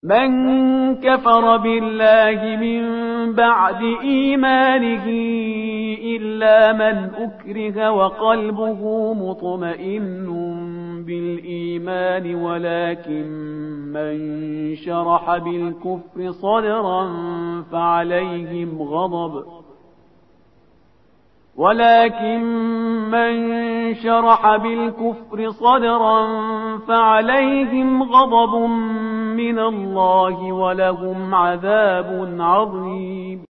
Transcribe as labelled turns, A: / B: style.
A: من كفر بالله من بعد إيمانه إلا من أكره وقلبه مطمئن بالإيمان ولكن من شرح بالكفر صدرا فعليهم غضب من الله ولهم عذاب عظيم.